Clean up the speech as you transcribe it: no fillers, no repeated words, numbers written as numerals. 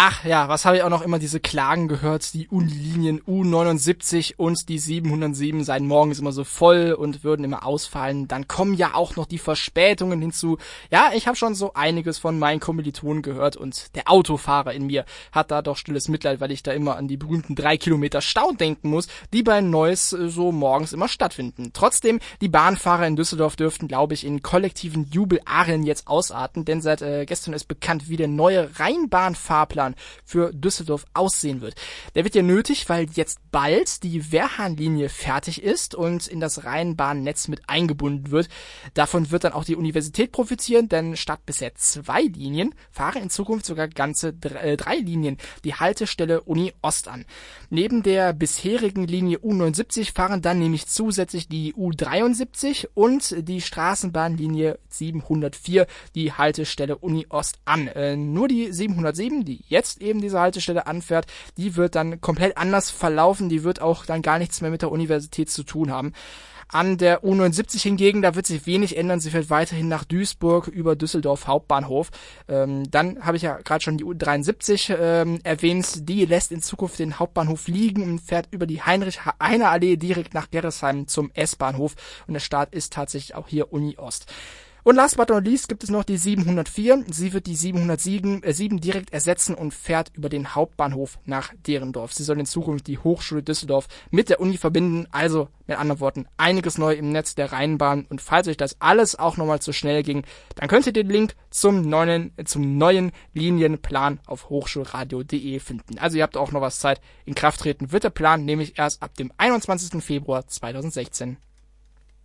Ach ja, was habe ich auch noch immer diese Klagen gehört, die Unilinien U79 und die 707 seien morgens immer so voll und würden immer ausfallen. Dann kommen ja auch noch die Verspätungen hinzu. Ja, ich habe schon so einiges von meinen Kommilitonen gehört und der Autofahrer in mir hat da doch stilles Mitleid, weil ich da immer an die berühmten 3 Kilometer Stau denken muss, die bei Neuss so morgens immer stattfinden. Trotzdem, die Bahnfahrer in Düsseldorf dürften, glaube ich, in kollektiven Jubelarien jetzt ausarten, denn seit gestern ist bekannt, wie der neue Rheinbahnfahrplan für Düsseldorf aussehen wird. Der wird ja nötig, weil jetzt bald die Wehrhahnlinie fertig ist und in das Rheinbahnnetz mit eingebunden wird. Davon wird dann auch die Universität profitieren, denn statt bisher 2 Linien fahren in Zukunft sogar ganze 3 Linien die Haltestelle Uni Ost an. Neben der bisherigen Linie U79 fahren dann nämlich zusätzlich die U73 und die Straßenbahnlinie 704 die Haltestelle Uni Ost an. Nur die 707, die jetzt eben diese Haltestelle anfährt, die wird dann komplett anders verlaufen, die wird auch dann gar nichts mehr mit der Universität zu tun haben. An der U79 hingegen, da wird sich wenig ändern, sie fährt weiterhin nach Duisburg über Düsseldorf Hauptbahnhof. Dann habe ich ja gerade schon die U73 erwähnt, die lässt in Zukunft den Hauptbahnhof liegen und fährt über die Heinrich-Heine-Allee direkt nach Gerresheim zum S-Bahnhof und der Start ist tatsächlich auch hier Uni Ost. Und last but not least gibt es noch die 704. Sie wird die 707 direkt ersetzen und fährt über den Hauptbahnhof nach Derendorf. Sie soll in Zukunft die Hochschule Düsseldorf mit der Uni verbinden. Also mit anderen Worten, einiges neu im Netz der Rheinbahn. Und falls euch das alles auch nochmal zu schnell ging, dann könnt ihr den Link zum neuen Linienplan auf hochschulradio.de finden. Also ihr habt auch noch was Zeit. In Kraft treten wird der Plan nämlich erst ab dem 21. Februar 2016.